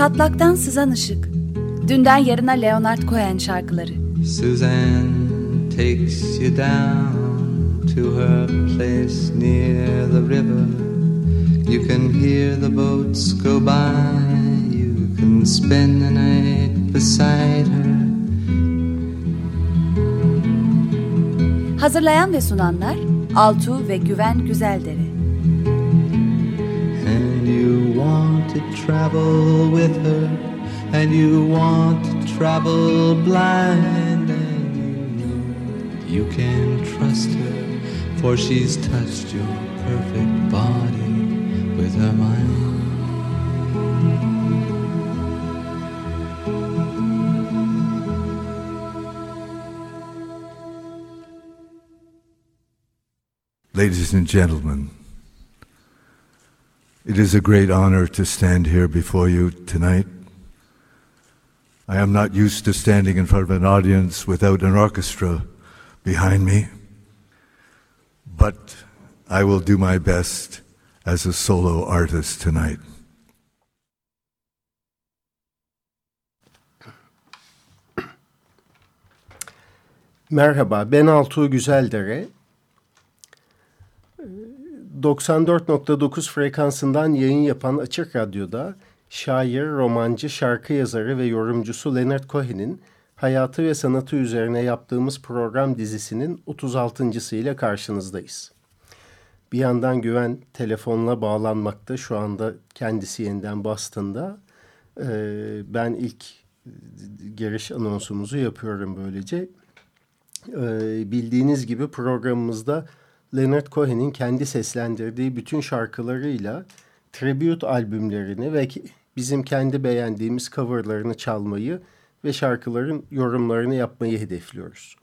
Çatlaktan sızan ışık. Dünden yarına Leonard Cohen şarkıları. Suzanne takes you down to her place near the river. You can hear the boats go by. You can spend the night beside her. Hazırlayan ve sunanlar Altuğ ve Güven Güzeldere. And you want to travel with her, and you want to travel blind, and you know you can trust her, for she's touched your perfect body with her mind. Ladies and gentlemen, it is a great honor to stand here before you tonight. I am not used to standing in front of an audience without an orchestra behind me, but I will do my best as a solo artist tonight. Merhaba, ben Altuğ Güzeldere. 94.9 frekansından yayın yapan Açık Radyo'da şair, romancı, şarkı yazarı ve yorumcusu Leonard Cohen'in hayatı ve sanatı üzerine yaptığımız program dizisinin 36.'sıyla karşınızdayız. Bir yandan Güven telefonla bağlanmakta, şu anda kendisi yeniden Boston'da. Ben ilk giriş anonsumuzu yapıyorum böylece. Bildiğiniz gibi programımızda Leonard Cohen'in kendi seslendirdiği bütün şarkılarıyla tribute albümlerini ve bizim kendi beğendiğimiz coverlarını çalmayı ve şarkıların yorumlarını yapmayı hedefliyoruz.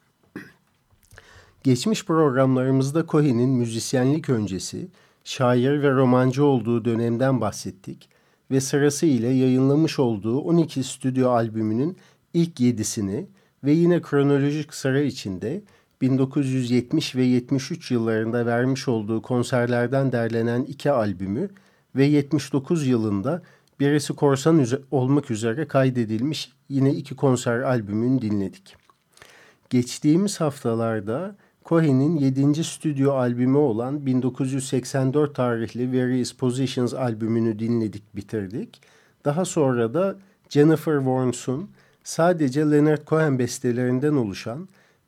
Geçmiş programlarımızda Cohen'in müzisyenlik öncesi, şair ve romancı olduğu dönemden bahsettik ve sırasıyla yayınlamış olduğu 12 stüdyo albümünün ilk 7'sini ve yine kronolojik sıra içinde 1970 ve 73 yıllarında vermiş olduğu konserlerden derlenen 2 albümü ve 79 yılında birisi korsan olmak üzere kaydedilmiş yine 2 konser albümünü dinledik. Geçtiğimiz haftalarda Cohen'in 7. stüdyo albümü olan 1984 tarihli Various Positions albümünü dinledik, bitirdik. Daha sonra da Jennifer Warnes'un sadece Leonard Cohen bestelerinden oluşan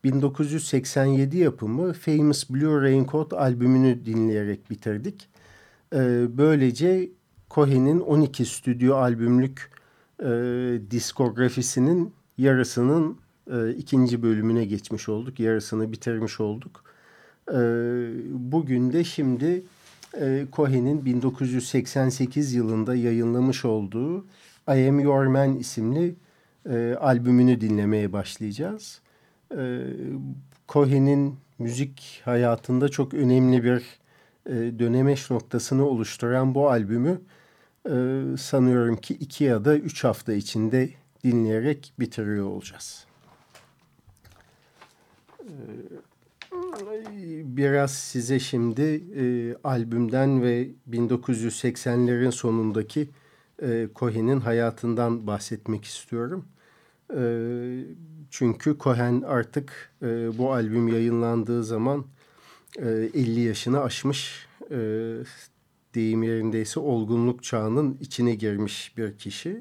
1987 yapımı Famous Blue Raincoat albümünü dinleyerek bitirdik. Böylece Cohen'in 12 stüdyo albümlük diskografisinin yarısının ikinci bölümüne geçmiş olduk. Yarısını bitirmiş olduk. Bugün de şimdi Cohen'in 1988 yılında yayınlamış olduğu I Am Your Man isimli albümünü dinlemeye başlayacağız. Cohen'in müzik hayatında çok önemli bir dönemeç noktasını oluşturan bu albümü sanıyorum ki 2 ya da 3 hafta içinde dinleyerek bitiriyor olacağız. Biraz size şimdi albümden ve 1980'lerin sonundaki Cohen'in hayatından bahsetmek istiyorum. Çünkü Cohen artık bu albüm yayınlandığı zaman 50 yaşını aşmış, deyim yerindeyse olgunluk çağının içine girmiş bir kişi.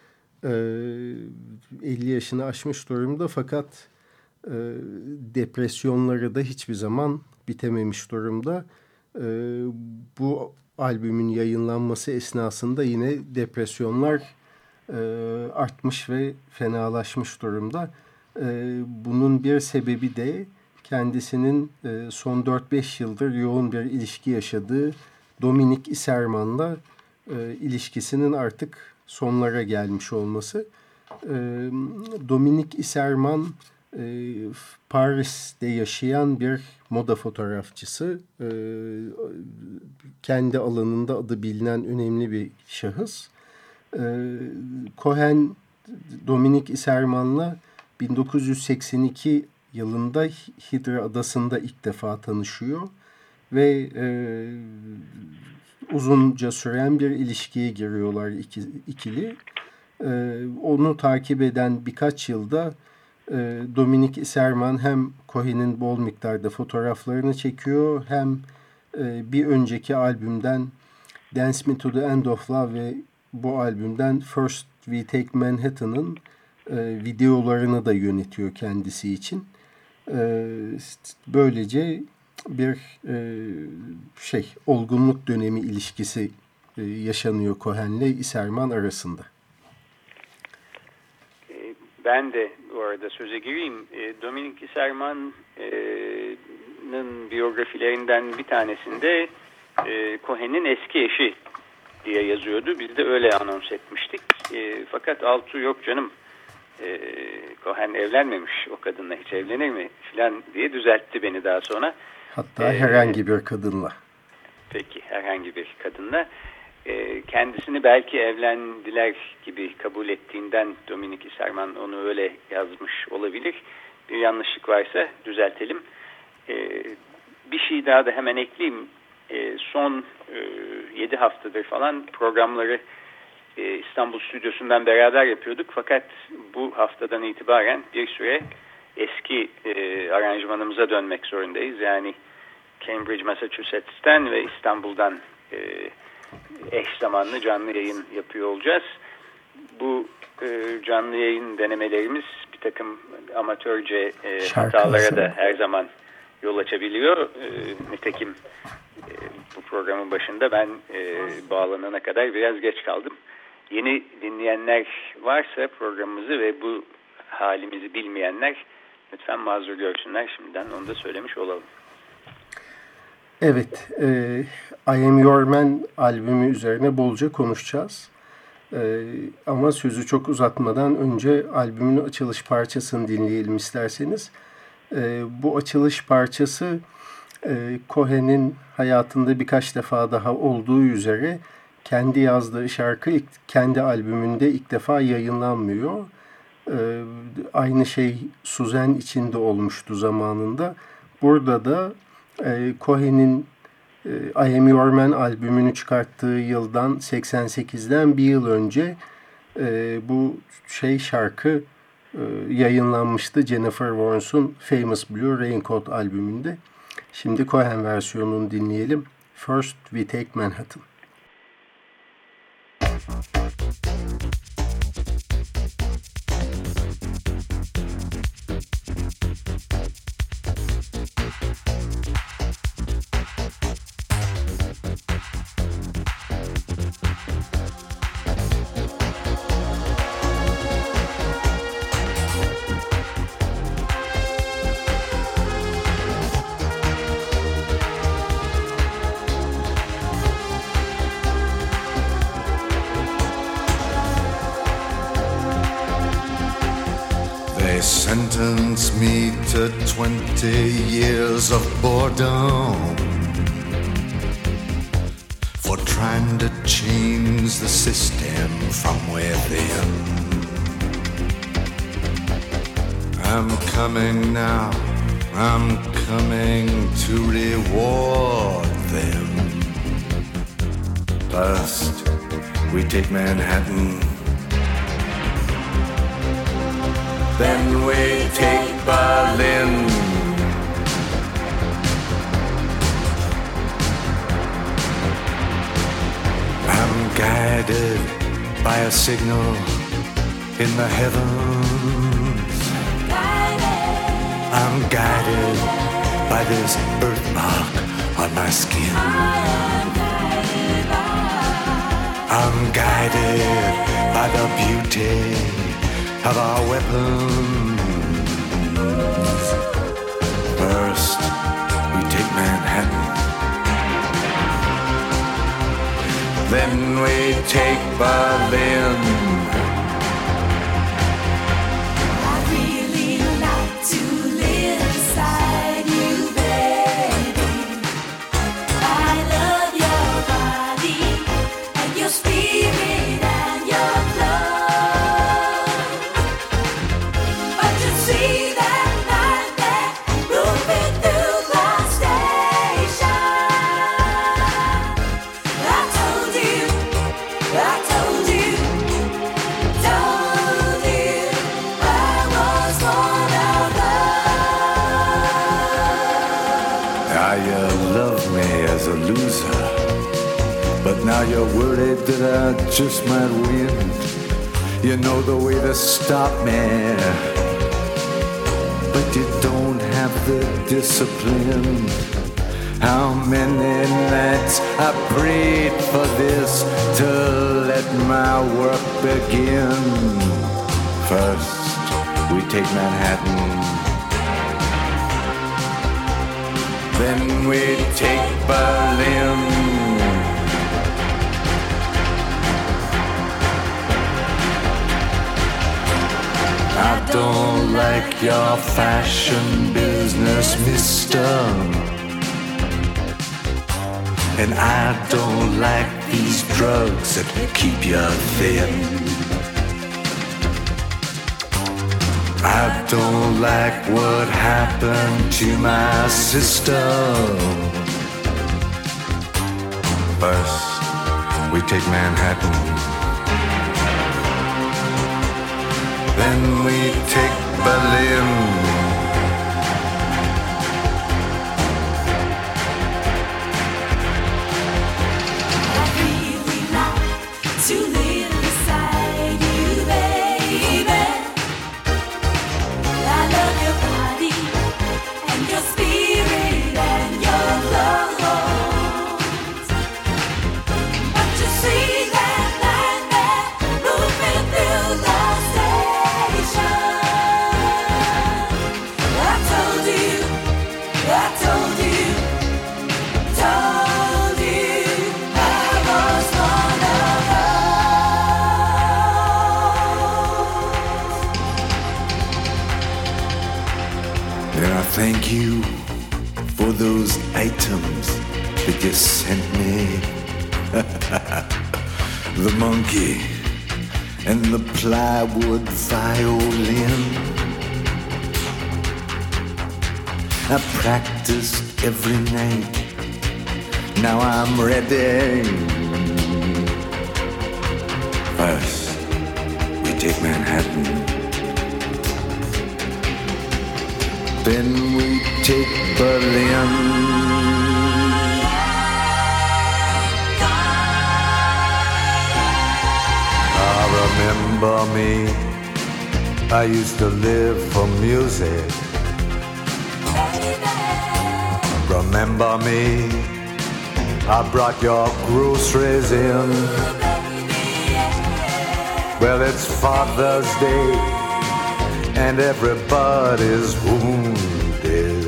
50 yaşını aşmış durumda, fakat depresyonları da hiçbir zaman bitememiş durumda. Bu albümün yayınlanması esnasında yine depresyonlar artmış ve fenalaşmış durumda. Bunun bir sebebi de kendisinin son 4-5 yıldır yoğun bir ilişki yaşadığı Dominic Isserman'la ilişkisinin artık sonlara gelmiş olması. Dominic Isserman Paris'te yaşayan bir moda fotoğrafçısı. Kendi alanında adı bilinen önemli bir şahıs. Cohen, Dominic Isserman'la 1982 yılında Hydra Adası'nda ilk defa tanışıyor ve uzunca süren bir ilişkiye giriyorlar ikili. Onu takip eden birkaç yılda Dominic Isserman hem Cohen'in bol miktarda fotoğraflarını çekiyor, hem bir önceki albümden Dance Me to the End of Love ve bu albümden First We Take Manhattan'ın videolarını da yönetiyor kendisi için. Böylece bir olgunluk dönemi ilişkisi yaşanıyor Cohen'le Isserman arasında. Ben de bu arada söze gireyim. Dominic Isserman'ın biyografilerinden bir tanesinde Cohen'in eski eşi diye yazıyordu. Biz de öyle anons etmiştik. Fakat altı yok canım. Cohen evlenmemiş, o kadınla hiç evlenir mi filan diye düzeltti beni daha sonra. Hatta herhangi bir kadınla. Peki, herhangi bir kadınla. Kendisini belki evlendiler gibi kabul ettiğinden Dominic Isserman onu öyle yazmış olabilir. Bir yanlışlık varsa düzeltelim. Bir şey daha da hemen ekleyeyim. Son 7 haftadır falan programları İstanbul stüdyosundan beraber yapıyorduk. Fakat bu haftadan itibaren bir süre eski aranjmanımıza dönmek zorundayız. Yani Cambridge, Massachusetts'ten ve İstanbul'dan eş zamanlı canlı yayın yapıyor olacağız. Bu canlı yayın denemelerimiz bir takım amatörce hatalara da her zaman yol açabiliyor. Nitekim bu programın başında ben bağlanana kadar biraz geç kaldım. Yeni dinleyenler varsa programımızı ve bu halimizi bilmeyenler lütfen mazur görsünler. Şimdiden onu da söylemiş olalım. Evet, I Am Your Man albümü üzerine bolca konuşacağız. Ama sözü çok uzatmadan önce albümün açılış parçasını dinleyelim isterseniz. Bu açılış parçası Cohen'in hayatında birkaç defa daha olduğu üzere kendi yazdığı şarkı kendi albümünde ilk defa yayınlanmıyor. Aynı şey Suzanne için de olmuştu zamanında. Burada da Cohen'in I Am Your Man albümünü çıkarttığı yıldan 88'den bir yıl önce bu şarkı yayınlanmıştı Jennifer Warnes'un Famous Blue Raincoat albümünde. Şimdi Cohen versiyonunu dinleyelim. First We Take Manhattan. They sentence me to 20 years of boredom for trying to change the system from within. I'm coming now, I'm coming to reward them. First, we take Manhattan. Then we take Berlin. I'm guided by a signal in the heavens. I'm guided by this birthmark on my skin. I'm guided by the beauty of our weapons. First, we take Manhattan. Then we take Berlin. I really like to live inside you, baby. I love your body and your spirit and your love. But you see that night that moving through the station, I told you me as a loser, but now you're worried that I just might win. You know the way to stop me, but you don't have the discipline. How many nights I prayed for this to let my work begin. First, we take Manhattan, then we take Berlin. I don't like your fashion business, mister, and I don't like these drugs that keep you thin. I don't like what happened to my sister. First, we take Manhattan, then we take Berlin. To live beside you, baby. I love your body and your spirit and your clothes. But you see that man there moving through the station. I told you I was one of And I thank you for those items that you sent me. The monkey and the plywood violin. I practiced every night. Now I'm ready. First, we take Manhattan, then we take Berlin. Remember me, I used to live for music. Remember me, I brought your groceries in. Well, it's Father's Day and everybody's wounded.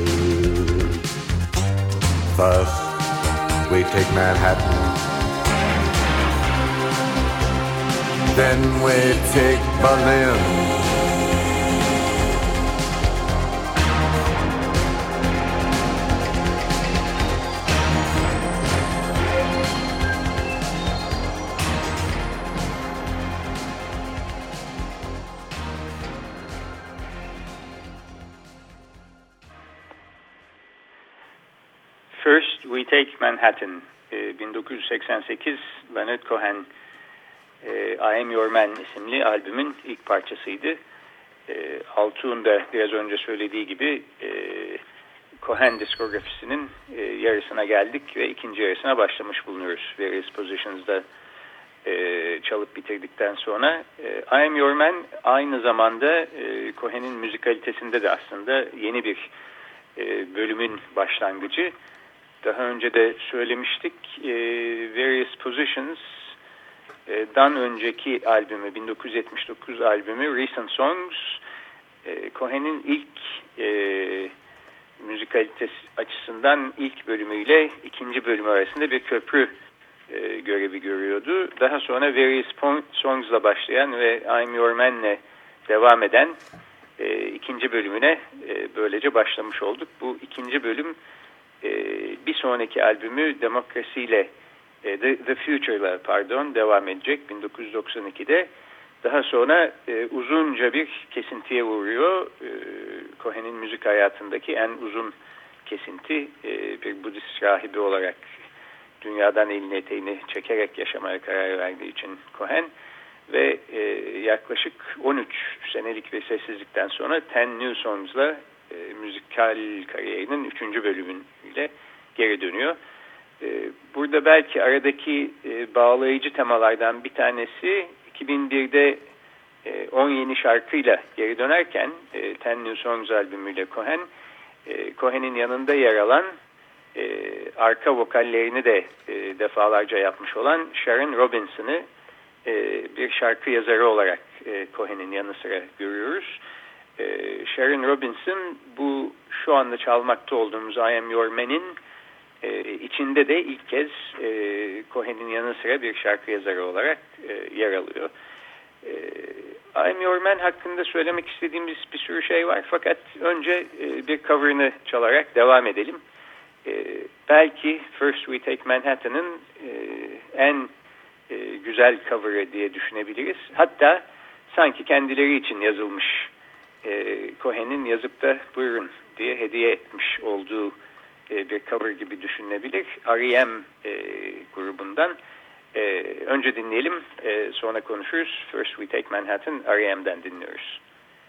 First, we take Manhattan, then we take Berlin. First We Take Manhattan, 1988 Leonard Cohen I Am Your Man isimli albümün ilk parçasıydı. Altuğ'un da biraz önce söylediği gibi Cohen diskografisinin yarısına geldik ve ikinci yarısına başlamış bulunuyoruz. Various Positions'da çalıp bitirdikten sonra. I Am Your Man aynı zamanda Cohen'in müzikalitesinde de aslında yeni bir bölümün başlangıcı. Daha önce de söylemiştik. Various Positions dan önceki albümü, 1979 albümü Recent Songs, Cohen'in ilk müzikalitesi açısından ilk bölümüyle ikinci bölümü arasında bir köprü görevi görüyordu. Daha sonra Various Songs'la başlayan ve I'm Your Man'le devam eden ikinci bölümüne böylece başlamış olduk. Bu ikinci bölüm bir sonraki albümü Demokrasi'yle The Future'la devam edecek 1992'de. Daha sonra uzunca bir kesintiye uğruyor. Cohen'in müzik hayatındaki en uzun kesinti, bir Budist rahibi olarak dünyadan elini eteğini çekerek yaşamaya karar verdiği için Cohen ve yaklaşık 13 senelik bir sessizlikten sonra Ten New Songs'la müzikal kariyerinin 3. bölümüyle geri dönüyor. Burada belki aradaki bağlayıcı temalardan bir tanesi 2001'de 10 yeni şarkıyla geri dönerken Ten New Songs albümüyle Cohen'in yanında yer alan arka vokallerini de defalarca yapmış olan Sharon Robinson'ı bir şarkı yazarı olarak Cohen'in yanı sıra görüyoruz. Sharon Robinson bu şu anda çalmakta olduğumuz I Am Your Man'in içinde de ilk kez Cohen'in yanı sıra bir şarkı yazarı olarak yer alıyor. I Am Your Man hakkında söylemek istediğimiz bir sürü şey var, fakat önce bir cover'ını çalarak devam edelim. Belki First We Take Manhattan'ın en güzel cover'ı diye düşünebiliriz. Hatta sanki kendileri için yazılmış, Cohen'in yazıp da buyurun diye hediye etmiş olduğu bir cover gibi düşünülebilir. R.E.M. grubundan. Önce dinleyelim, sonra konuşuruz. First We Take Manhattan, R.E.M'den dinliyoruz.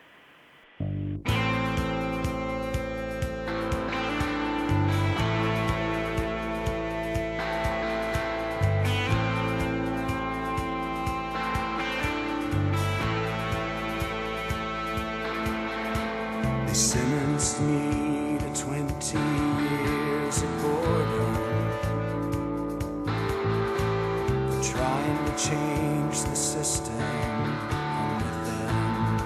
They sentenced me to 20 years of boredom for trying to change the system from within.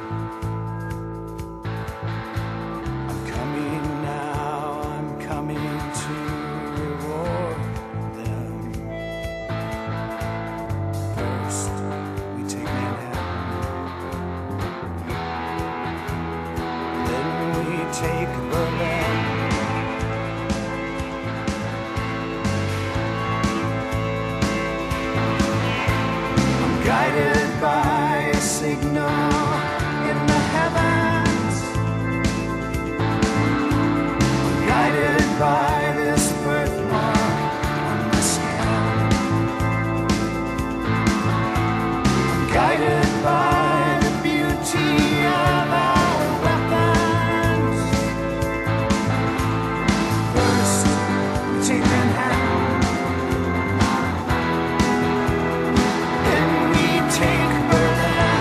I'm coming now, I'm coming to reward them. First, we take Manhattan, then we take Berlin. I'm guided by a signal in the heavens. I'm guided by this birthmark on my skin. I'm guided by the beauty of our weapons. First, we take Manhattan, then we take Berlin.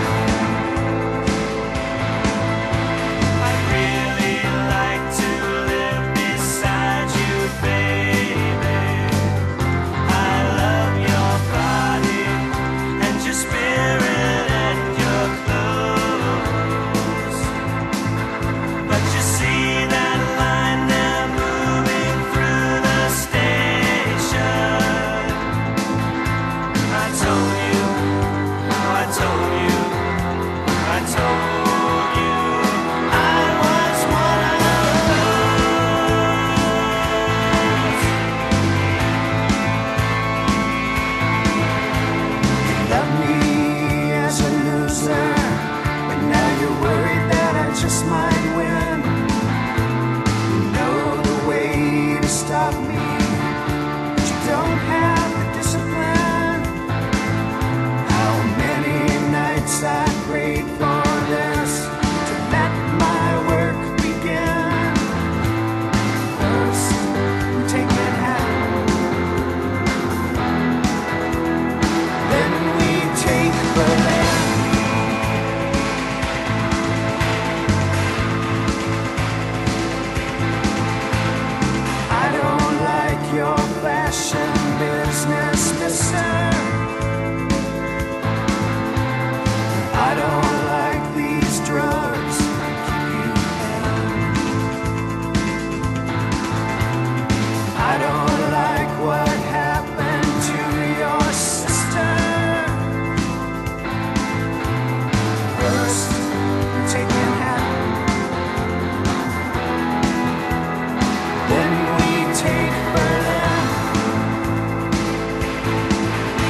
I'd really like to live beside you, baby. I love your body and your spirit and your clothes. But you see that line there moving through the station. I told you, I told you, I told you I was one of those. You love me as a loser, but now you're worried that I just might win. You know the way to stop me, but you don't have the discipline. How many nights I prayed for this, to let my work begin. First, we take Manhattan, then we take Berlin. I don't like your fashion business, mister. I don't like these drugs that keep you in. I don't like what happened to your sister. First, we take Manhattan, then we take Berlin.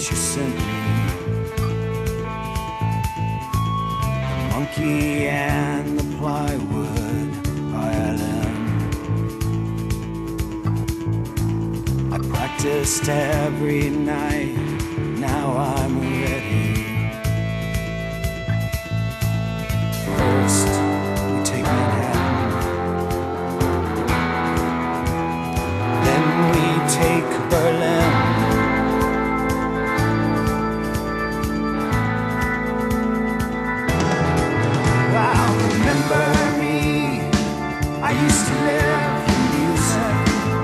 she sent me. The monkey and the plywood violin. I practiced every night, now I'm ready. First, we take Manhattan, then we take Berlin. Wow, remember me, I used to live in music.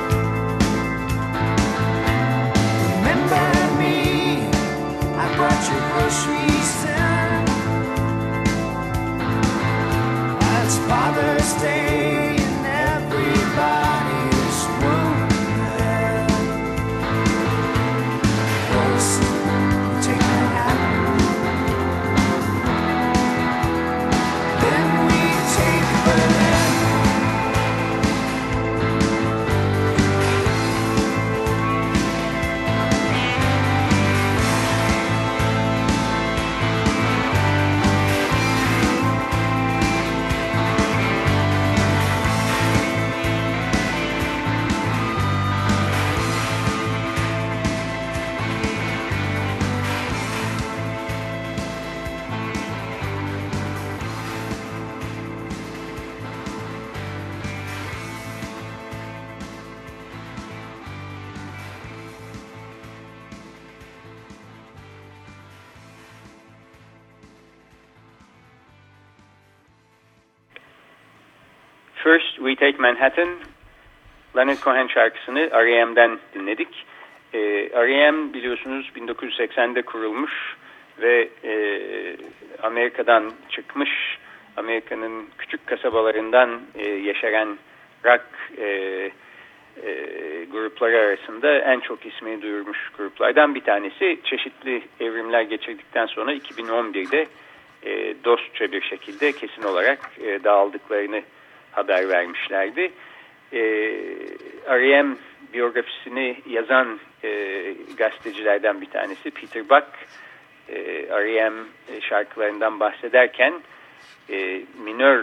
Remember me, I brought your groceries in. It's Father's Day and everybody's wounded. First, we take Manhattan, then we take Berlin. First We Take Manhattan, Leonard Cohen şarkısını R.E.M'den dinledik. R.E.M. biliyorsunuz 1980'de kurulmuş ve Amerika'dan çıkmış, Amerika'nın küçük kasabalarından yeşeren rock grupları arasında en çok ismini duyurmuş gruplardan bir tanesi. Çeşitli evrimler geçirdikten sonra 2011'de dostça bir şekilde kesin olarak dağıldıklarını haber vermişlerdi. R.E.M. biyografisini yazan gazetecilerden bir tanesi Peter Buck, R.E.M. şarkılarından bahsederken minör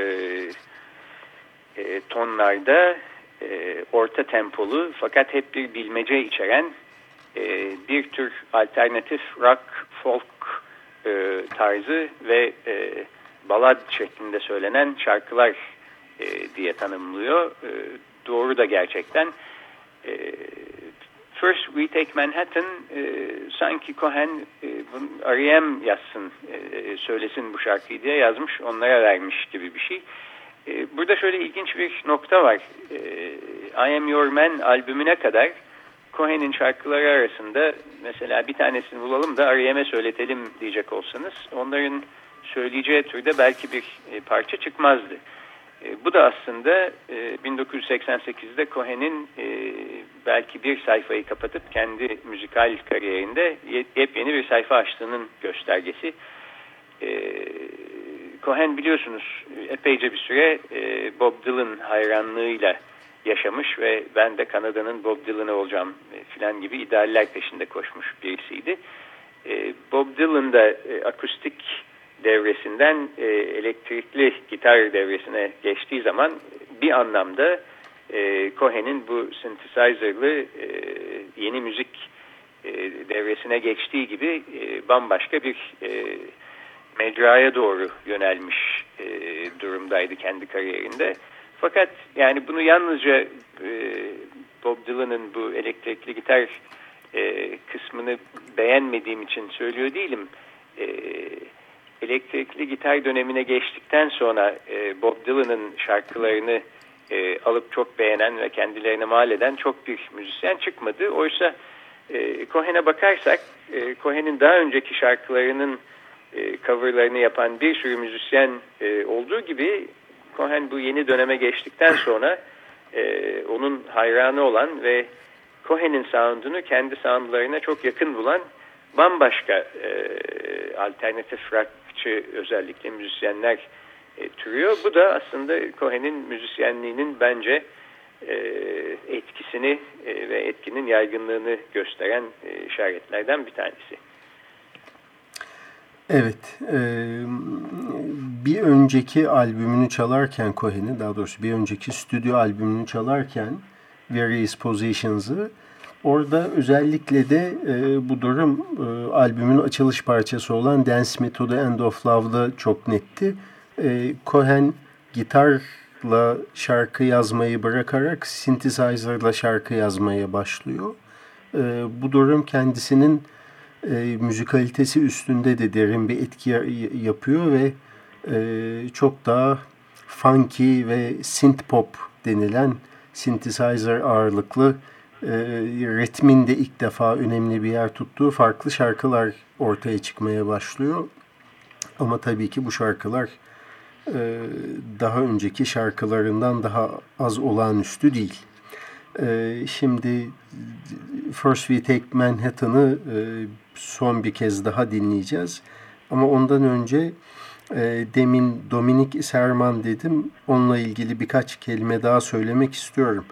tonlarda orta tempolu fakat hep bir bilmece içeren bir tür alternatif rock, folk tarzı ve balad şeklinde söylenen şarkılar diye tanımlıyor. Doğru da gerçekten. First We Take Manhattan sanki Cohen R.E.M. yazsın, söylesin bu şarkıyı diye yazmış, onlara vermiş gibi bir şey. Burada şöyle ilginç bir nokta var. I Am Your Man albümüne kadar Cohen'in şarkıları arasında mesela bir tanesini bulalım da R.E.M'e söyletelim diyecek olsanız onların söyleyeceği türde belki bir parça çıkmazdı. Bu da aslında 1988'de Cohen'in belki bir sayfayı kapatıp kendi müzikal kariyerinde yepyeni bir sayfa açtığının göstergesi. Cohen biliyorsunuz epeyce bir süre Bob Dylan hayranlığıyla yaşamış ve ben de Kanada'nın Bob Dylan'ı olacağım filan gibi idealler peşinde koşmuş birisiydi. Bob Dylan da akustik devresinden elektrikli gitar devresine geçtiği zaman bir anlamda Cohen'in bu synthesizer'lı yeni müzik devresine geçtiği gibi bambaşka bir mecraya doğru yönelmiş durumdaydı kendi kariyerinde. Fakat yani bunu yalnızca Bob Dylan'ın bu elektrikli gitar kısmını beğenmediğim için söylüyor değilim. Elektrikli gitar dönemine geçtikten sonra Bob Dylan'ın şarkılarını alıp çok beğenen ve kendilerine mal eden çok bir müzisyen çıkmadı. Oysa Cohen'e bakarsak Cohen'in daha önceki şarkılarının coverlarını yapan bir sürü müzisyen olduğu gibi Cohen bu yeni döneme geçtikten sonra onun hayranı olan ve Cohen'in sound'unu kendi soundlarına çok yakın bulan bambaşka alternatif rockçı özellikle müzisyenler türüyor. Bu da aslında Cohen'in müzisyenliğinin bence etkisini ve etkinin yaygınlığını gösteren işaretlerden bir tanesi. Evet, bir önceki albümünü çalarken Cohen'in, daha doğrusu bir önceki stüdyo albümünü çalarken Various Positions'ı, orada özellikle de bu durum albümün açılış parçası olan Dance Me to the End of Love'da çok netti. Cohen gitarla şarkı yazmayı bırakarak synthesizer'la şarkı yazmaya başlıyor. Bu durum kendisinin müzikalitesi üstünde de derin bir etki yapıyor ve çok daha funky ve synth pop denilen synthesizer ağırlıklı ritmin de ilk defa önemli bir yer tuttuğu farklı şarkılar ortaya çıkmaya başlıyor. Ama tabii ki bu şarkılar daha önceki şarkılarından daha az olağanüstü değil. Şimdi First We Take Manhattan'ı son bir kez daha dinleyeceğiz. Ama ondan önce demin Dominic Isserman dedim. Onunla ilgili birkaç kelime daha söylemek istiyorum.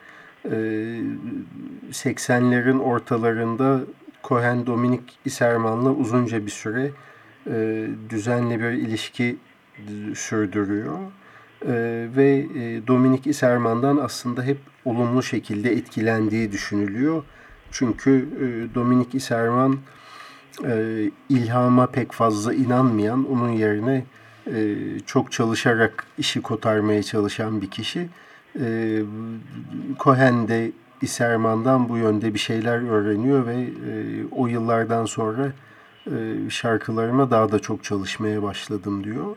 80'lerin ortalarında Cohen Dominic Isserman'la uzunca bir süre düzenli bir ilişki sürdürüyor. Ve Dominic Isserman'dan aslında hep olumlu şekilde etkilendiği düşünülüyor. Çünkü Dominic Isserman ilhama pek fazla inanmayan, onun yerine çok çalışarak işi kotarmaya çalışan bir kişi. Cohen de Isserman'dan bu yönde bir şeyler öğreniyor ve o yıllardan sonra şarkılarıma daha da çok çalışmaya başladım diyor.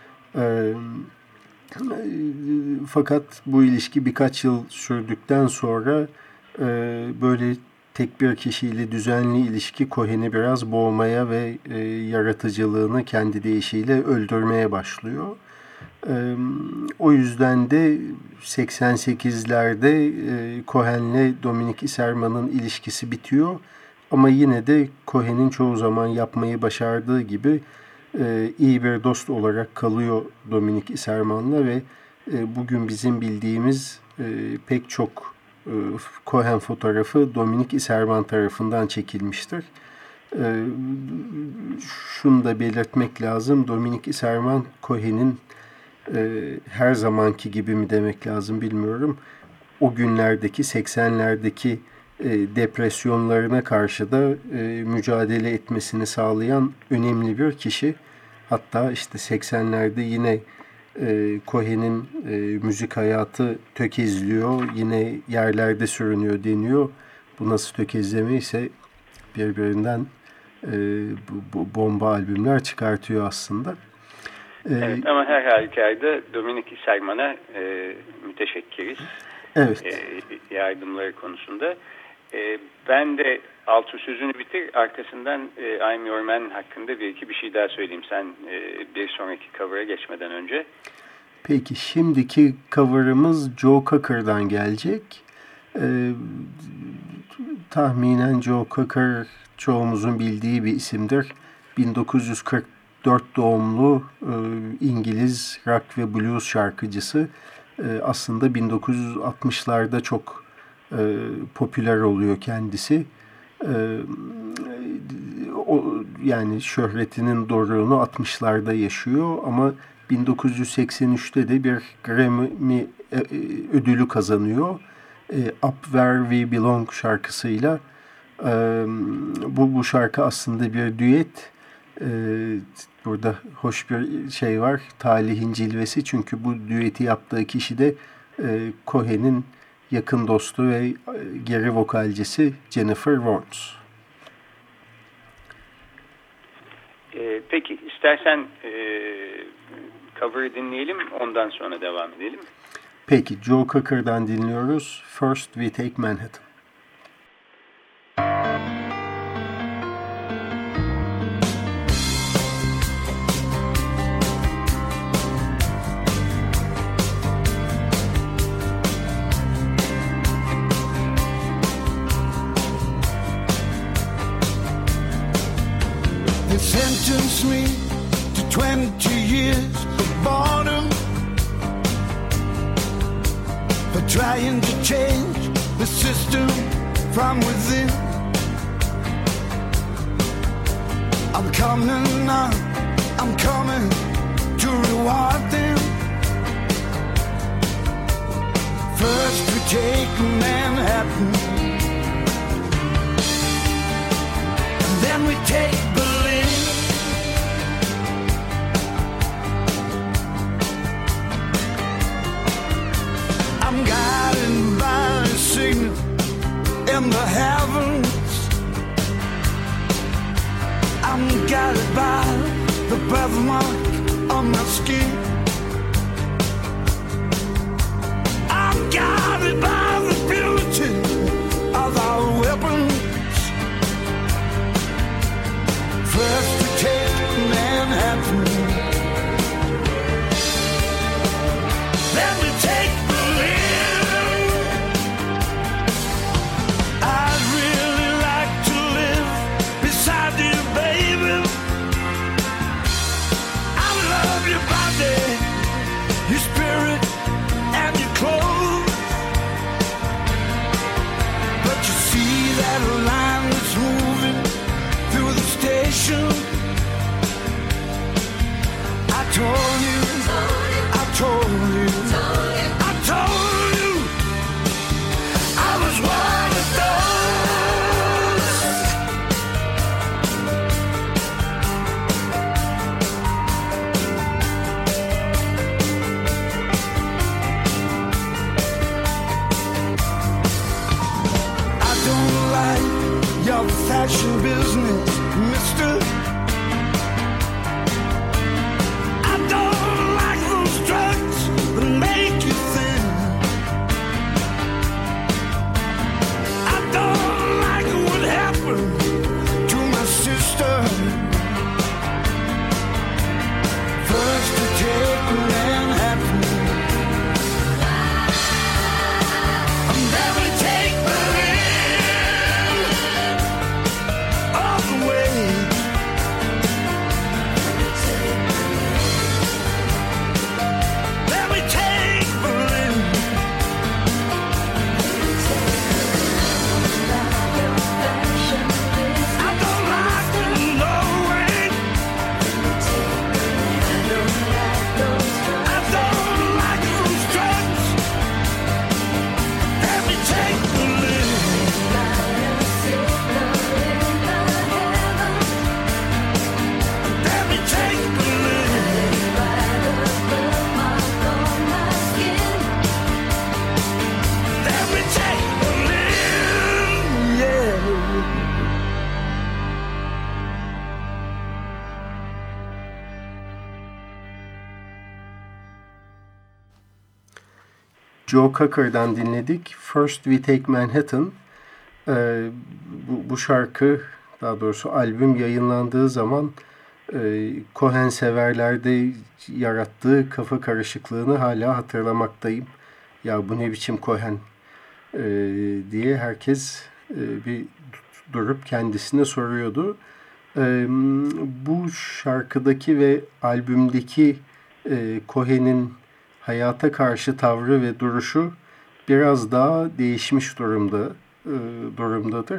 Fakat bu ilişki birkaç yıl sürdükten sonra böyle tek bir kişiyle düzenli ilişki Cohen'i biraz boğmaya ve yaratıcılığını kendi deyişiyle öldürmeye başlıyor. O yüzden de 88'lerde Cohen'le Dominic Isserman'ın ilişkisi bitiyor. Ama yine de Cohen'in çoğu zaman yapmayı başardığı gibi iyi bir dost olarak kalıyor Dominic Isserman'la ve bugün bizim bildiğimiz pek çok Cohen fotoğrafı Dominic Isserman tarafından çekilmiştir. Şunu da belirtmek lazım. Dominic Isserman Cohen'in her zamanki gibi mi demek lazım bilmiyorum. O günlerdeki 80'lerdeki depresyonlarına karşı da mücadele etmesini sağlayan önemli bir kişi. Hatta işte 80'lerde yine Cohen'in müzik hayatı tökezliyor, yine yerlerde sürünüyor deniyor. Bu nasıl tökezleme ise birbirinden bomba albümler çıkartıyor aslında. Evet, ama her halükarda Dominic Isserman'a müteşekkiriz. Evet. Yardımları konusunda. Ben de Altuğ sözünü bitir, arkasından I'm Your Man hakkında bir şey daha söyleyeyim sen bir sonraki cover'a geçmeden önce. Peki, şimdiki cover'ımız Joe Cocker'dan gelecek. Tahminen Joe Cocker çoğumuzun bildiği bir isimdir. 1944 doğumlu İngiliz rock ve blues şarkıcısı. Aslında 1960'larda çok popüler oluyor kendisi. Yani şöhretinin doruğunu 60'larda yaşıyor ama 1983'te de bir Grammy ödülü kazanıyor. Up Where We Belong şarkısıyla. Bu şarkı aslında bir düet. Burada hoş bir şey var. Talihin cilvesi. Çünkü bu düeti yaptığı kişi de Cohen'in yakın dostu ve geri vokalcisi Jennifer Warnes. Peki, istersen cover'ı dinleyelim, ondan sonra devam edelim. Peki, Joe Cocker'dan dinliyoruz. First We Take Manhattan. They sentenced me to 20 years of boredom for trying to change the system from within. I'm coming on, I'm coming to reward them. First we take Manhattan, and then we take Berlin. I'm guided by a signal in the heavens. I'm guided by the birthmark on my skin. I'm guided by the beauty of our weapons. First we take Manhattan, then we take Berlin. I'd really like to live beside you, baby. I love your body, your spirit, and your clothes. But you see that line that's moving through the station. I told you, I told you, I told you I was one of those. I don't like your fashion business, mister. I don't like those drugs that make you thin. I don't like what happened to my sister. First to take Manhattan, and then we take Berlin all the way. Then we take Berlin. I don't like the low way. I don't like those drugs. Then we take Berlin. Then we take Berlin. Then we take Berlin. Yeah. Joe Cocker'dan dinledik. First We Take Manhattan. Bu şarkı, daha doğrusu albüm yayınlandığı zaman Cohen severlerde yarattığı kafa karışıklığını hala hatırlamaktayım. Ya bu ne biçim Cohen diye herkes bir durup kendisine soruyordu. Bu şarkıdaki ve albümdeki Cohen'in hayata karşı tavrı ve duruşu biraz daha değişmiş durumdadır.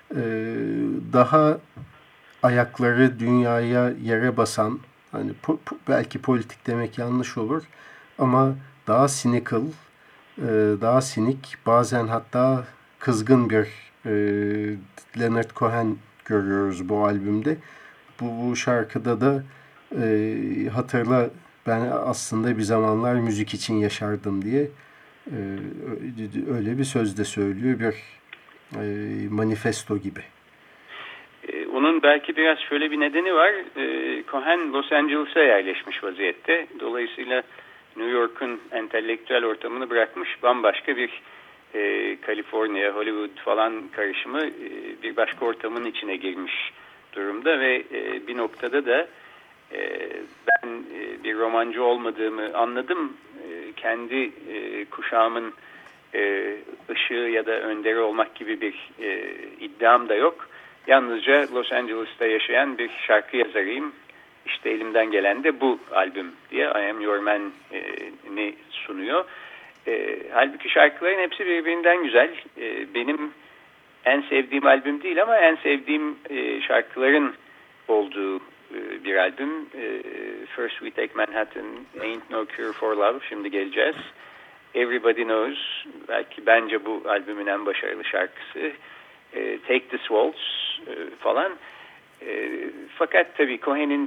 Daha ayakları dünyaya yere basan, hani belki politik demek yanlış olur ama daha cynical, daha sinik, bazen hatta kızgın bir Leonard Cohen görüyoruz bu albümde. Bu şarkıda da hatırla, ben aslında bir zamanlar müzik için yaşardım diye öyle bir söz de söylüyor, bir manifesto gibi. Onun belki biraz şöyle bir nedeni var. Cohen Los Angeles'a yerleşmiş vaziyette. Dolayısıyla New York'un entelektüel ortamını bırakmış, bambaşka bir Kaliforniya, Hollywood falan karışımı bir başka ortamın içine girmiş durumda ve bir noktada da ben bir romancı olmadığımı anladım. Kendi kuşağımın ışığı ya da önderi olmak gibi bir iddiam da yok. Yalnızca Los Angeles'ta yaşayan bir şarkı yazarıyım. İşte elimden gelen de bu albüm diye I Am Your Man'i sunuyor. Halbuki şarkıların hepsi birbirinden güzel. Benim en sevdiğim albüm değil ama en sevdiğim şarkıların olduğu bir albüm. First We Take Manhattan, Ain't No Cure for Love, şimdi geleceğiz. Everybody Knows, belki bence bu albümün en başarılı şarkısı. Take This Waltz falan. Fakat tabii Cohen'in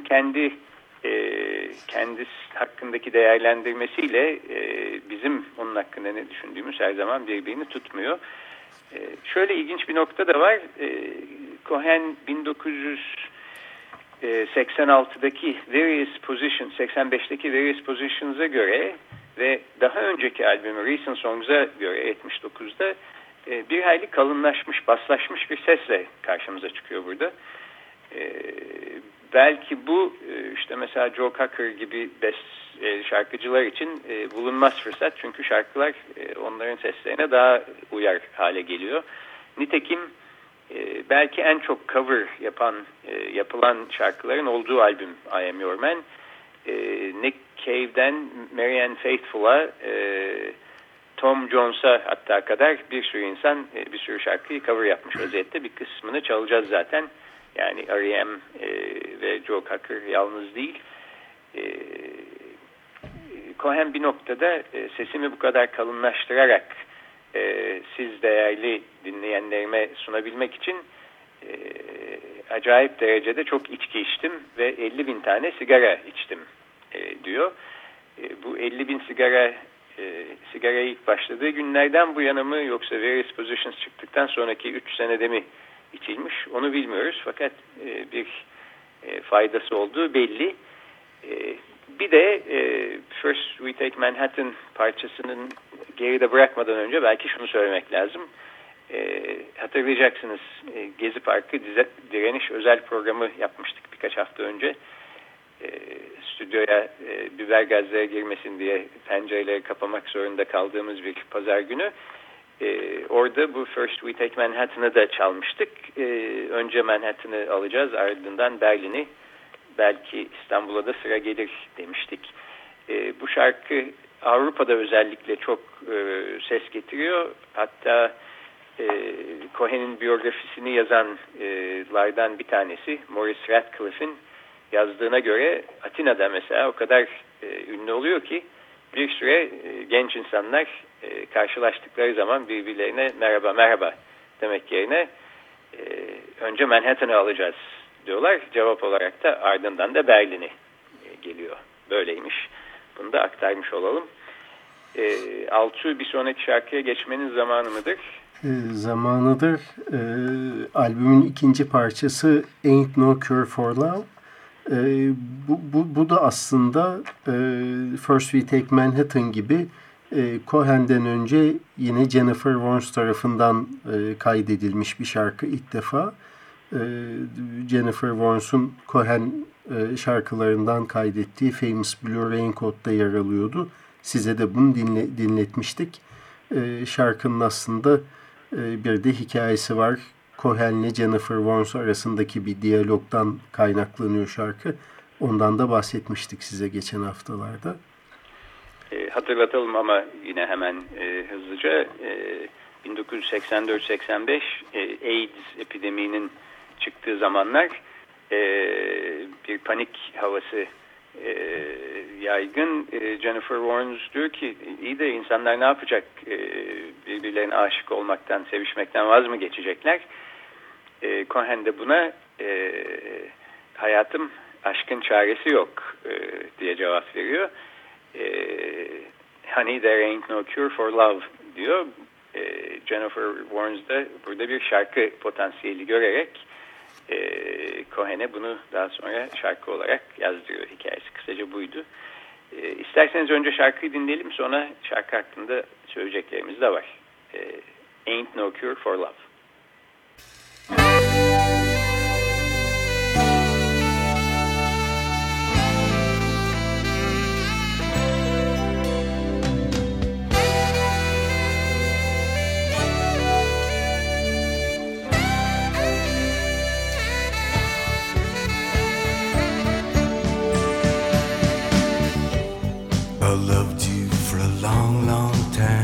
kendisi hakkındaki değerlendirmesiyle bizim onun hakkında ne düşündüğümüz her zaman birbirini tutmuyor. Şöyle ilginç bir nokta da var. Cohen 1986'daki Various Positions, 85'teki Various Positions'a göre ve daha önceki albümü Recent Songs'a göre 79'da bir hayli kalınlaşmış, baslaşmış bir sesle karşımıza çıkıyor burada. Belki bu işte mesela Joe Cocker gibi şarkıcılar için bulunmaz fırsat. Çünkü şarkılar onların seslerine daha uyar hale geliyor. Nitekim belki en çok cover yapılan şarkıların olduğu albüm I Am Your Man. Nick Cave'den Marianne Faithfull'a Tom Jones'a hatta kadar bir sürü insan bir sürü şarkıyı cover yapmış vaziyette. Bir kısmını çalacağız zaten. Yani R.E.M. Ve Joe Cocker yalnız değil. Cohen bir noktada sesimi bu kadar kalınlaştırarak siz değerli dinleyenlerime sunabilmek için acayip derecede çok içki içtim ve 50.000 tane sigara içtim diyor. Bu 50.000 sigaraya ilk başladığı günlerden bu yana mı yoksa Various Positions çıktıktan sonraki 3 senede mi içilmiş onu bilmiyoruz fakat bir faydası olduğu belli. Bir de First We Take Manhattan parçasının geride bırakmadan önce belki şunu söylemek lazım. Hatırlayacaksınız Gezi Parkı Direniş özel programı yapmıştık birkaç hafta önce. Stüdyoya biber gazları girmesin diye pencereleri kapamak zorunda kaldığımız bir pazar günü. Orada bu First We Take Manhattan'ı da çalmıştık. Önce Manhattan'ı alacağız, ardından Berlin'i, belki İstanbul'a da sıra gelir demiştik. Bu şarkı Avrupa'da özellikle çok ses getiriyor. Hatta Cohen'in biyografisini yazanlardan bir tanesi Maurice Radcliffe'in yazdığına göre Atina'da mesela o kadar ünlü oluyor ki bir süre genç insanlar karşılaştıkları zaman birbirlerine merhaba merhaba demek yerine önce Manhattan'ı alacağız diyorlar. Cevap olarak da ardından da Berlin'i geliyor. Böyleymiş. Bunu da aktarmış olalım. Altuğ, bir sonraki şarkıya geçmenin zamanı mıdır? Zamanıdır. Albümün ikinci parçası Ain't No Cure for Love. Bu da aslında First We Take Manhattan gibi Cohen'den önce yine Jennifer Warnes tarafından kaydedilmiş bir şarkı ilk defa. Jennifer Warnes'un Cohen şarkılarından kaydettiği Famous Blue Raincoat'ta yer alıyordu. Size de bunu dinletmiştik. Şarkının aslında bir de hikayesi var. Cohen'le Jennifer Warnes arasındaki bir diyalogdan kaynaklanıyor şarkı. Ondan da bahsetmiştik size geçen haftalarda. Hatırlatalım ama yine hemen hızlıca 1984-85 AIDS epideminin çıktığı zamanlar bir panik havası yaygın. Jennifer Warnes diyor ki iyi de insanlar ne yapacak? Birbirlerine aşık olmaktan, sevişmekten vaz mı geçecekler? Cohen de buna hayatım aşkın çaresi yok diye cevap veriyor. Honey, there ain't no cure for love diyor. Jennifer Warnes da burada bir şarkı potansiyeli görerek Cohen'e bunu daha sonra şarkı olarak yazdırıyor. Hikayesi kısaca buydu. İsterseniz önce şarkıyı dinleyelim, sonra şarkı hakkında söyleyeceklerimiz de var. Ain't No Cure for Love. I loved you for a long, long time.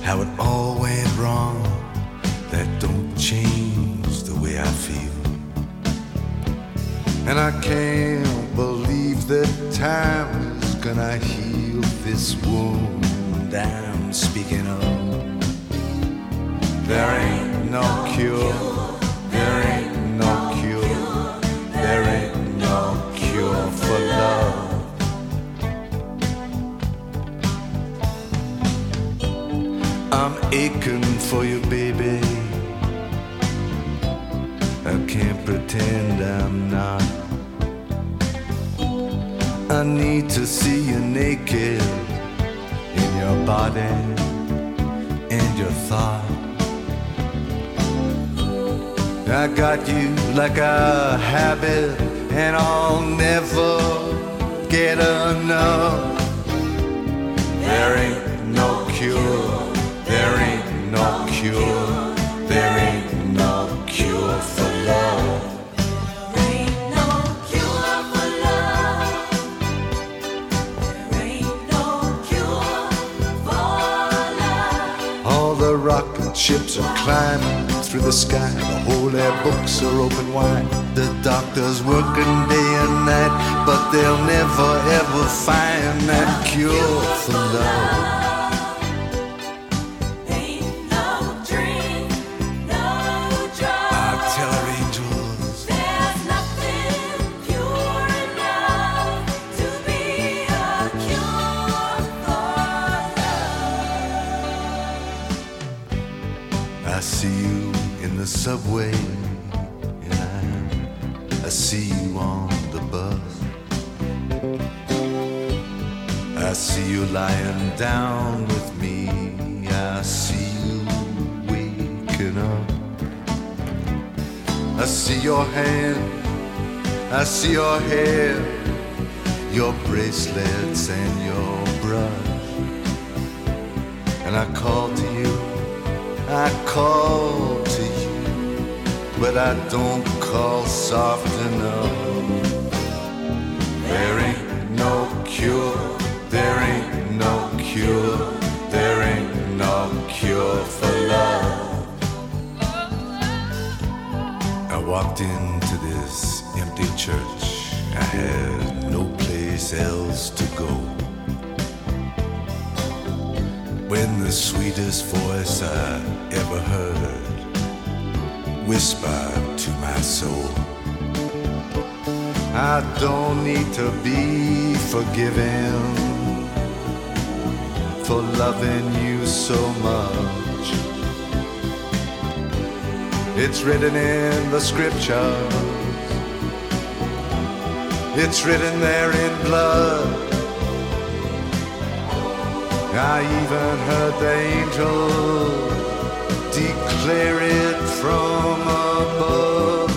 how it all went wrong. That don't change the way I feel. And I can't believe that time is gonna heal this wound I'm speaking of. There ain't no cure, there ain't no cure, there ain't no cure for love. I'm aching for you, baby. I can't pretend I'm not. I need to see you naked in your body and your thought. I got you like a habit, and I'll never get enough. There ain't no cure, there ain't no cure, there ain't no cure for love. There ain't no cure for love. There ain't no cure for love. All the rocket ships are climbing through the sky. The holy books are open wide. The doctors working day and night, but they'll never ever find that cure for love. Ain't no drink, no drug. I tell her angels, There's nothing pure enough to be a cure for love. I see you in the subway, and I see you on the bus. I see you lying down with me. I see you waking up. I see your hand, I see your hair, your bracelets and your brush. And I call to you, I call to you, but I don't call soft enough. There ain't no cure, there ain't no cure, there ain't no cure for love. I walked into this empty church. I had no place else to go. When the sweetest voice I ever heard whispered to my soul, I don't need to be forgiven for loving you so much. It's written in the scriptures, it's written there in blood. I even heard the angel declare it from above.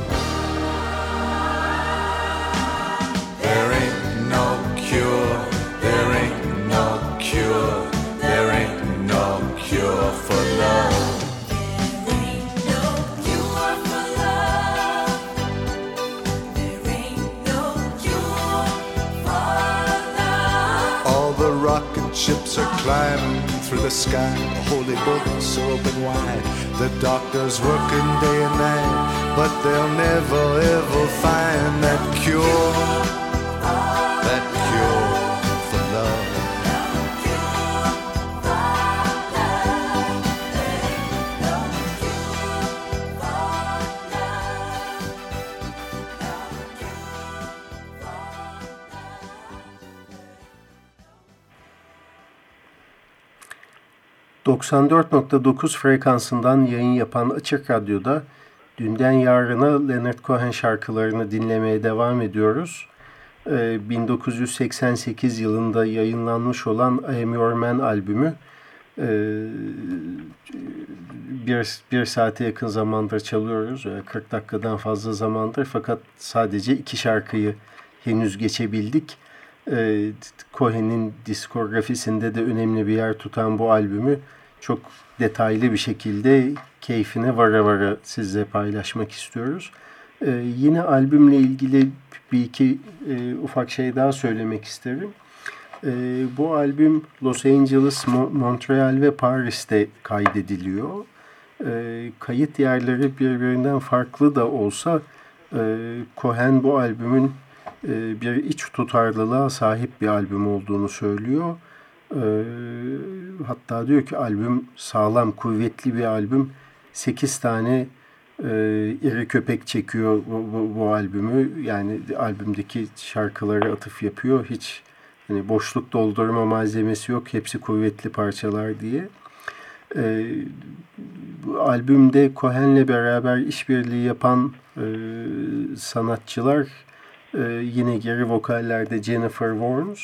There ain't no cure, there ain't no cure, there ain't no cure for love. There ain't no cure for love. There ain't no cure for love. All the rocket ships are climbing through the sky. The holy books are open wide. The doctors working day and night, but they'll never ever find that cure for love. ...94.9 frekansından yayın yapan Açık Radyo'da dünden yarına Leonard Cohen şarkılarını dinlemeye devam ediyoruz. 1988 yılında yayınlanmış olan I Am Your Man albümü bir saate yakın zamandır çalıyoruz. 40 dakikadan fazla zamandır, fakat sadece 2 şarkıyı henüz geçebildik. Cohen'in diskografisinde de önemli bir yer tutan bu albümü çok detaylı bir şekilde keyfine vara vara sizle paylaşmak istiyoruz. Yine albümle ilgili bir iki ufak şey daha söylemek isterim. Bu albüm Los Angeles, Montreal ve Paris'te kaydediliyor. Kayıt yerleri birbirinden farklı da olsa Cohen bu albümün bir iç tutarlılığa sahip bir albüm olduğunu söylüyor. Hatta diyor ki albüm sağlam, kuvvetli bir albüm. 8 tane iri köpek çekiyor bu albümü. Yani albümdeki şarkılara atıf yapıyor. Hiç hani boşluk doldurma malzemesi yok. Hepsi kuvvetli parçalar diye. Bu albümde Cohen'le beraber işbirliği yapan sanatçılar yine geri vokallerde Jennifer Warnes,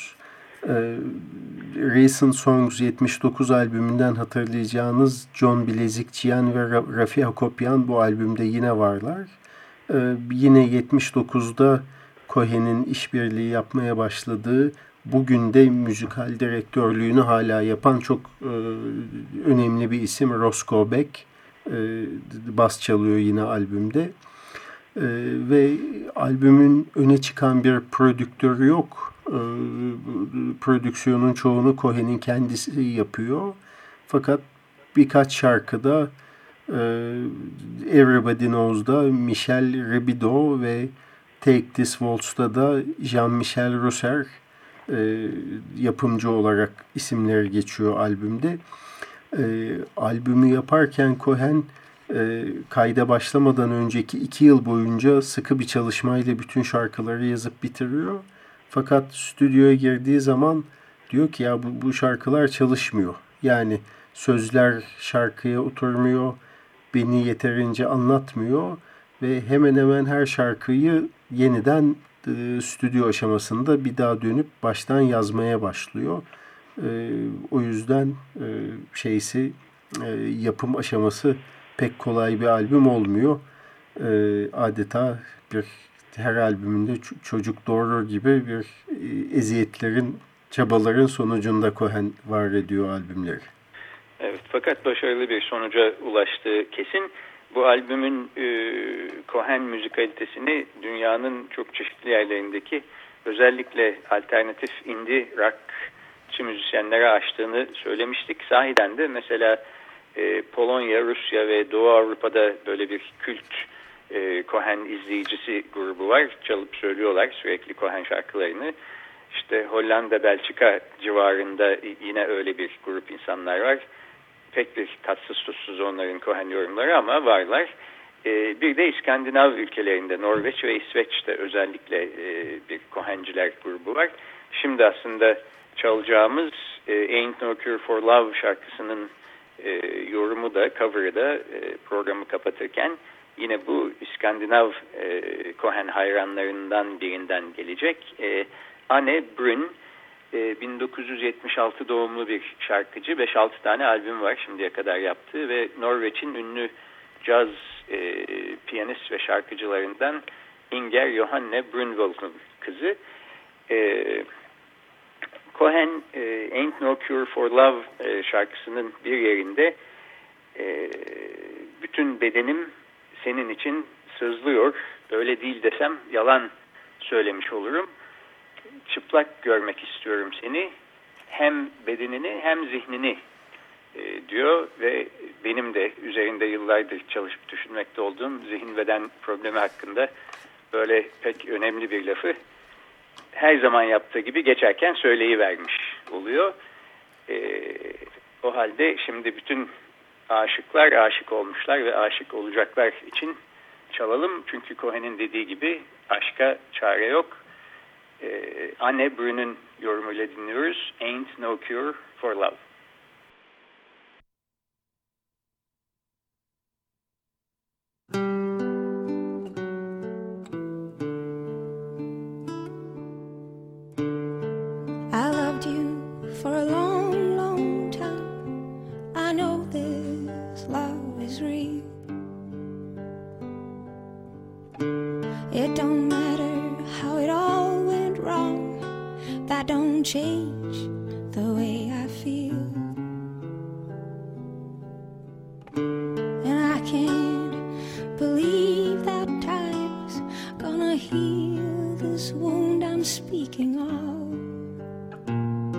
Recent Songs 79 albümünden hatırlayacağınız John Bilezikçiyan ve Rafi Hakopyan bu albümde yine varlar. Yine 79'da Cohen'in işbirliği yapmaya başladığı, bugün de müzikal direktörlüğünü hala yapan çok önemli bir isim Roscoe Beck. Bas çalıyor yine albümde. Ve albümün öne çıkan bir prodüktörü yok. Prodüksiyonun çoğunu Cohen'in kendisi yapıyor. Fakat birkaç şarkıda Everybody Knows'da Michel Rebido ve Take This Waltz'da da Jean-Michel Rosser yapımcı olarak isimleri geçiyor albümde. Albümü yaparken Cohen kayda başlamadan önceki 2 yıl boyunca sıkı bir çalışmayla bütün şarkıları yazıp bitiriyor. Fakat stüdyoya girdiği zaman diyor ki ya bu şarkılar çalışmıyor. Yani sözler şarkıya oturmuyor, beni yeterince anlatmıyor ve hemen hemen her şarkıyı yeniden stüdyo aşamasında bir daha dönüp baştan yazmaya başlıyor. O yüzden yapım aşaması pek kolay bir albüm olmuyor. Adeta her albümünde çocuk doğurur gibi bir eziyetlerin, çabaların sonucunda Cohen var ediyor albümleri. Evet, fakat başarılı bir sonuca ulaştığı kesin. Bu albümün Cohen müzikalitesini dünyanın çok çeşitli yerlerindeki özellikle alternatif indie rockçı müzisyenlere açtığını söylemiştik. Sahiden de mesela Polonya, Rusya ve Doğu Avrupa'da böyle bir kült Cohen izleyicisi grubu var. Çalıp söylüyorlar sürekli Cohen şarkılarını. İşte Hollanda, Belçika civarında yine öyle bir grup insanlar var. Pek bir tatsız tuzsuz onların Cohen yorumları ama varlar. Bir de İskandinav ülkelerinde Norveç ve İsveç'te özellikle bir Cohenciler grubu var. Şimdi aslında çalacağımız Ain't No Cure for Love şarkısının yorumu da, cover'ı da programı kapatırken yine bu İskandinav Cohen hayranlarından birinden gelecek. Anne Brün 1976 doğumlu bir şarkıcı. 5-6 tane albüm var şimdiye kadar yaptığı ve Norveç'in ünlü caz piyanist ve şarkıcılarından Inger Johanne Brunvoll'un kızı. Cohen Ain't No Cure for Love şarkısının bir yerinde bütün bedenim senin için sızlıyor. Öyle değil desem yalan söylemiş olurum. Çıplak görmek istiyorum seni. Hem bedenini hem zihnini diyor ve benim de üzerinde yıllardır çalışıp düşünmekte olduğum zihin beden problemi hakkında böyle pek önemli bir lafı her zaman yaptığı gibi geçerken söyleyivermiş oluyor. O halde şimdi bütün aşıklar aşık olmuşlar ve aşık olacaklar için çalalım. Çünkü Cohen'in dediği gibi aşka çare yok. Anne Brün'ün yorumuyla dinliyoruz. Ain't No Cure for Love. I loved you for a long, long time. I know this love is real. It don't matter how it all went wrong. That don't change the way I feel. And I can't believe that time's gonna heal this wound I'm speaking of.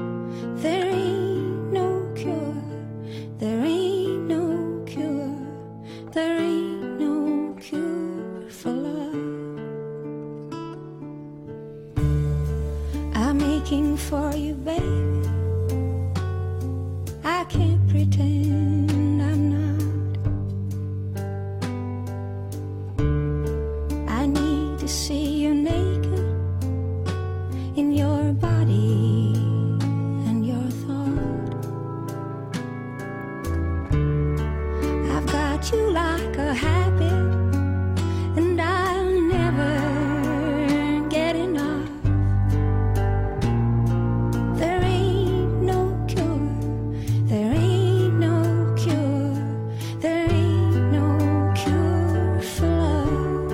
want you like a habit, and I'll never get enough. There ain't no cure, there ain't no cure, there ain't no cure for love.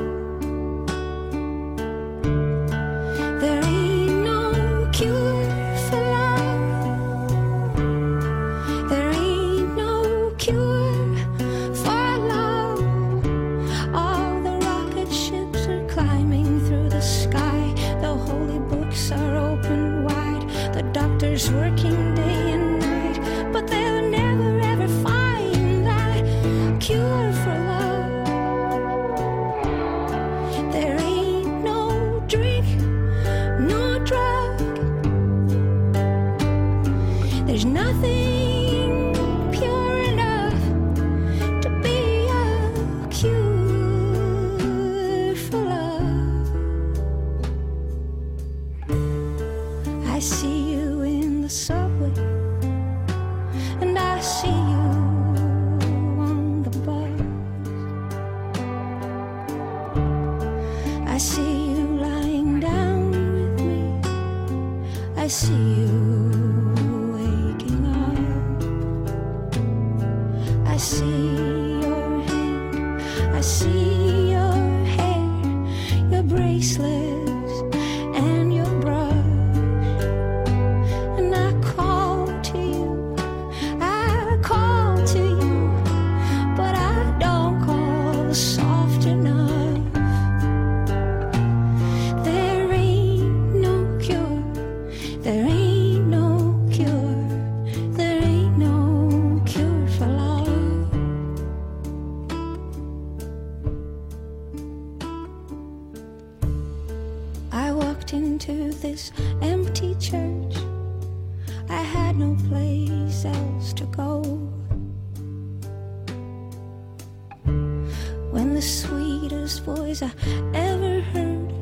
There ain't no cure for love. There ain't no cure for love. All the rocket ships are climbing through the sky. The holy books are open wide. The doctor's working day and night, but they'll never ever find that cure for love. There ain't no drink, no drug. There's nothing pure enough to be a cure for love. I see you in the subway, and I see you on the bus. I see you lying down with me. I see you waking up. I see your hand, I see your hair, your bracelets and your brush. And I call to you, I call to you, but I don't call soft enough. There ain't no cure, there ain't no cure, there ain't no cure for love. I walked into this empty church. I had no place else to go. When the sweetest voice I ever heard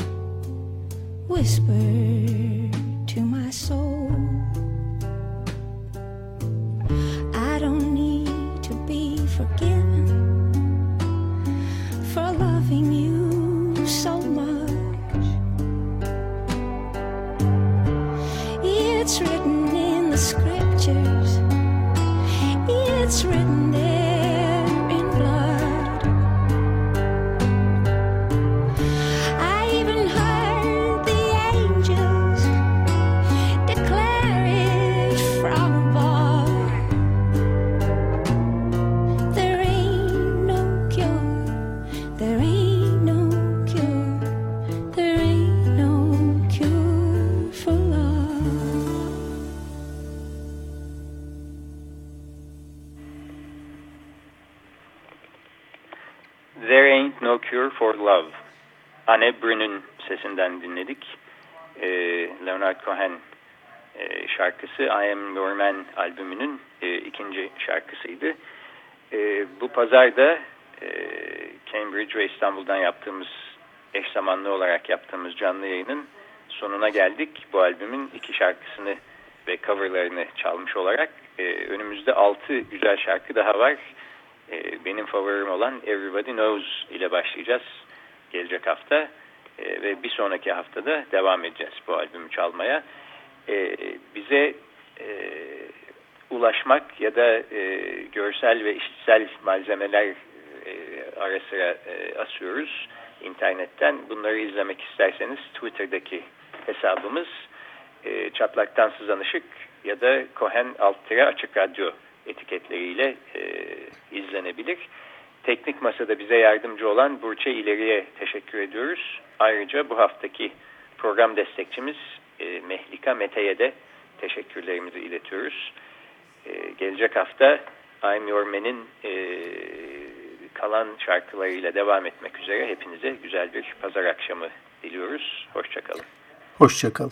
whispered to my soul, I don't need to be forgiven for loving you so much. It's written in the scriptures, it's written there in blood. I even heard the angels declare it from above. There ain't no cure, there ain't no cure, there ain't no cure for love. There Ain't No Cure for Love. Anne Brun'un sesinden dinledik. Leonard Cohen şarkısı I Am Your Man albümünün ikinci şarkısıydı. Bu pazar da Cambridge ve İstanbul'dan yaptığımız, eş zamanlı olarak yaptığımız canlı yayının sonuna geldik. Bu albümün iki şarkısını ve coverlarını çalmış olarak önümüzde 6 güzel şarkı daha var. Benim favorim olan Everybody Knows ile başlayacağız gelecek hafta ve bir sonraki haftada devam edeceğiz bu albümü çalmaya. Bize ulaşmak ya da görsel ve işitsel malzemeler ara sıra asıyoruz internetten. Bunları izlemek isterseniz Twitter'daki hesabımız Çatlaktan Sızan Işık ya da Cohen_Açık Radyo etiketleriyle izlenebilir. Teknik Masa'da bize yardımcı olan Burçe İleri'ye teşekkür ediyoruz. Ayrıca bu haftaki program destekçimiz Mehlika Mete'ye de teşekkürlerimizi iletiyoruz. Gelecek hafta I'm Your Man'in kalan şarkılarıyla devam etmek üzere hepinize güzel bir pazar akşamı diliyoruz. Hoşçakalın. Hoşçakalın.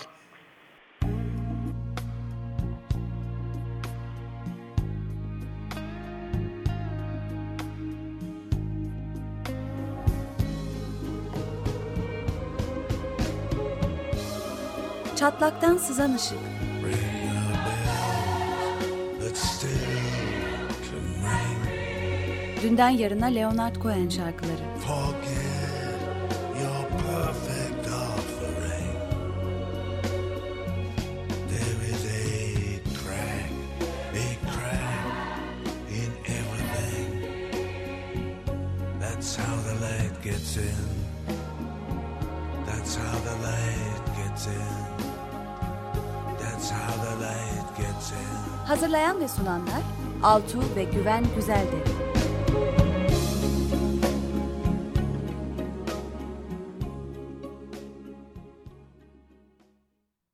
Çatlaktan Sızan Işık. Ring a bell that still can ring. Dünden yarına Leonard Cohen şarkıları. Forget your perfect offering. There is a crack in everything. That's how the light gets in. That's how the light gets in. That's how the light gets in. Hazırlayan ve sunanlar Altuğ ve Güven Güzeldere.